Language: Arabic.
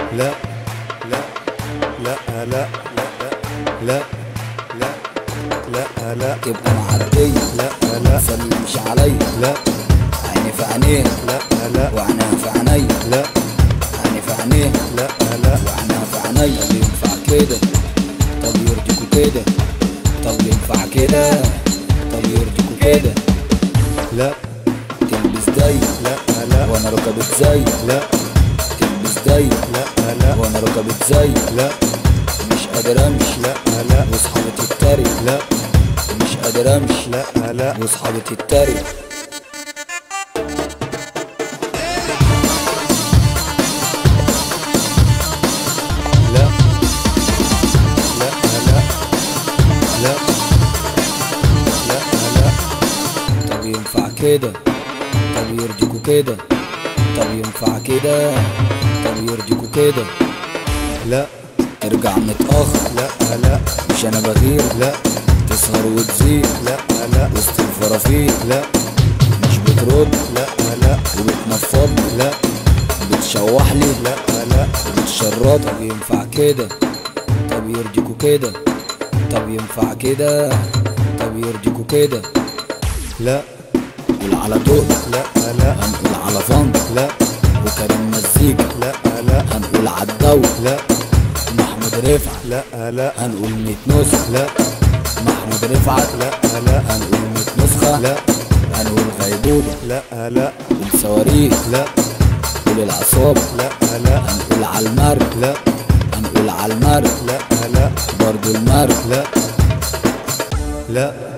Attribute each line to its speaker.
Speaker 1: لا لا لا لا لا لا لا لا
Speaker 2: تبقى معدية
Speaker 1: لا لا
Speaker 2: مسلمش عليا
Speaker 1: لا
Speaker 2: عيني في عينيه
Speaker 1: لا لا
Speaker 2: وعينها في عينيا
Speaker 1: لا
Speaker 2: عيني في عينيه
Speaker 1: لا لا
Speaker 2: وعينها في عينيا. طب ينفع كده؟ طب يرضيكوا كده؟ طب ينفع كده؟ طب يرضيكوا كده؟
Speaker 1: لا
Speaker 2: تلبس ضيق
Speaker 1: لا لا
Speaker 2: وانا ركبت زي
Speaker 1: لا
Speaker 2: تلبس ضيق
Speaker 1: لا لا
Speaker 2: وانا ركبت زي
Speaker 1: لا
Speaker 2: مش قادر امشي
Speaker 1: لا لا
Speaker 2: واصحابي تتريق
Speaker 1: لا
Speaker 2: مش قادر امشي
Speaker 1: لا لا
Speaker 2: واصحابي تتريق.
Speaker 1: لا لا لا لا لا لا
Speaker 2: طب ينفع كده؟ طب يرضيكوا كده؟ طب ينفع كده؟ طب يرضيكوا كده؟
Speaker 1: لا
Speaker 2: ترجع متأخر
Speaker 1: لا لا
Speaker 2: مش انا بغير
Speaker 1: لا
Speaker 2: تسهر وتزيد
Speaker 1: لا لا
Speaker 2: وسط الفرافير
Speaker 1: لا
Speaker 2: مش بترد
Speaker 1: لا لا
Speaker 2: وبتنفض لي
Speaker 1: لا
Speaker 2: بتشوح لي
Speaker 1: لا لا
Speaker 2: وبتشرط. طب ينفع كده؟ طب يرضيكوا كده؟ طب ينفع كده؟ طب يرضيكوا كده؟
Speaker 1: لا
Speaker 2: قول على دول
Speaker 1: لا لا
Speaker 2: هنقول على فندق
Speaker 1: لا
Speaker 2: وكريم مزيكا
Speaker 1: لا لا
Speaker 2: هنقول عالدولة
Speaker 1: لا
Speaker 2: محمود رفعت
Speaker 1: لا لا
Speaker 2: هنقول 100 نسخة
Speaker 1: لا
Speaker 2: محمود رفعت
Speaker 1: لا لا
Speaker 2: هنقول 100 نسخة
Speaker 1: لا
Speaker 2: هنقول غيبوبة
Speaker 1: لا لا
Speaker 2: والصواريخ
Speaker 1: لا
Speaker 2: قول العصابة
Speaker 1: لا لا
Speaker 2: هنقول عالمرج
Speaker 1: لا
Speaker 2: هنقول عالمرج
Speaker 1: لا لا
Speaker 2: برضو المرج.
Speaker 1: لا لا